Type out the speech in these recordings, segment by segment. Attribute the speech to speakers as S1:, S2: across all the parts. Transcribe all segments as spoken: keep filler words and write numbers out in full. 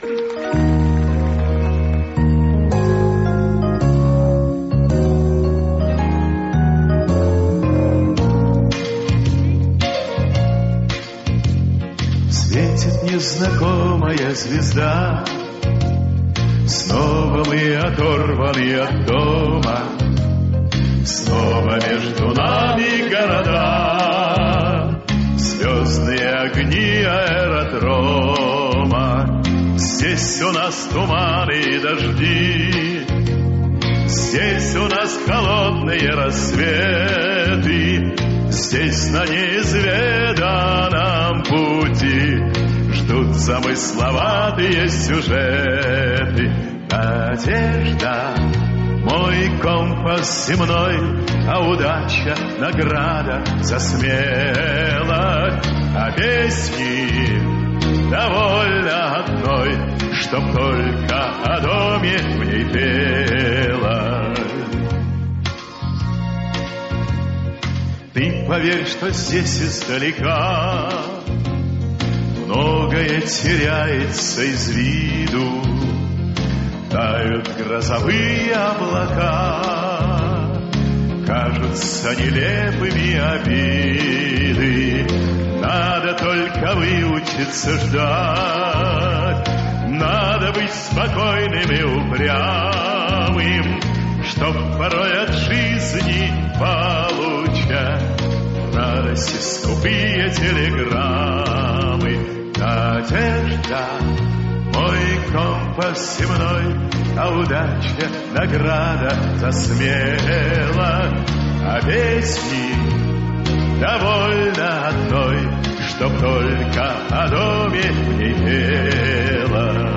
S1: Светит незнакомая звезда, снова мы оторваны от дома, снова между нами города, звездные огни аэродрома. Здесь у нас туманы и дожди, здесь у нас холодные рассветы, здесь на неизведанном пути ждут замысловатые сюжеты. Надежда — мой компас земной, а удача — награда за смелость. А песни довольно одной, чтоб только о доме в ней пела. Ты поверь, что здесь издалека многое теряется из виду. Тают грозовые облака, кажутся нелепыми обиды. Надо только выучиться ждать, надо быть спокойным и упрямым, чтоб порой от жизни получать в радости скупые телеграммы. Надежда — мой компас земной, а удача — награда за смелость. А песни довольно одной, чтоб только о доме в ней пела.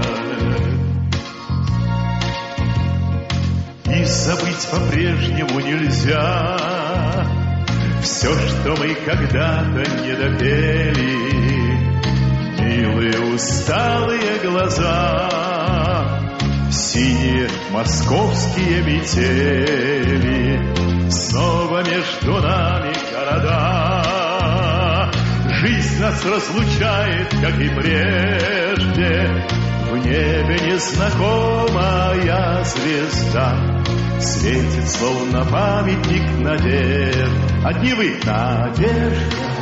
S1: И забыть по-прежнему нельзя все, что мы когда-то не допели. Милые усталые глаза, синие московские метели, снова между нами города. Жизнь нас разлучает, как и прежде. В небе незнакомая звезда светит, словно памятник надежд. Одни вы — надежда,